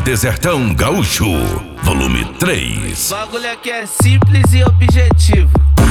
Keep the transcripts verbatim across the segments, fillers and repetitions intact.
Desertão Gaúcho, volume três. O bagulho aqui é simples e objetivo.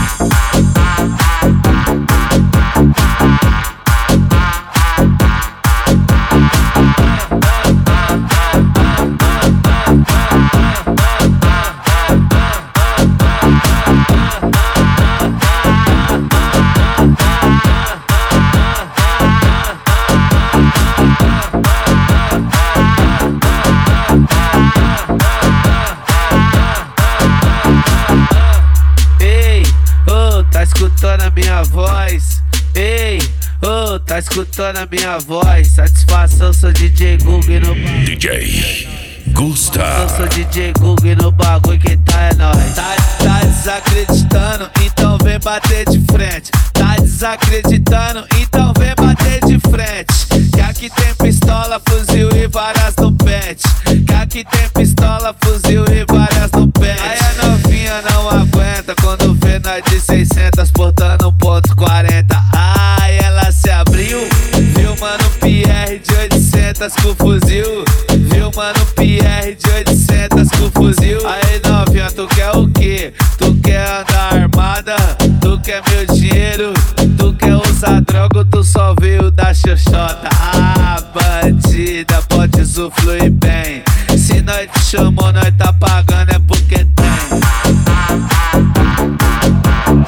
Ei, oh, tá escutando a minha voz? Ei, oh, tá escutando a minha voz? Satisfação, sou D J Google no bagulho. D J Gusta. Eu sou D J Google no bagulho, quem tá é nóis. Tá, tá desacreditando, então vem bater de frente. Tá desacreditando, então vem bater de frente. Que aqui tem pistola, fuzil e várias no pet. Que aqui tem pistola, fuzil e várias no pet. Aí a novinha não aguenta quando vê nós de seiscentos portando um ponto quarenta. Ai, ela se abriu, viu mano P R de oitocentos com fuzil. Viu mano P R de oitocentos com fuzil. Aí novinha, tu quer o quê? Tu quer andar armada? Tu quer meu dinheiro? Tu quer usar droga ou tu só veio da xoxota? Ah, bandida, pode usufruir bem. Se nós te chamou, nós tá pagando é porque tem.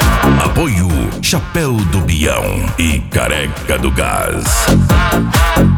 Apoio Chapéu do Bião e Careca do Gás.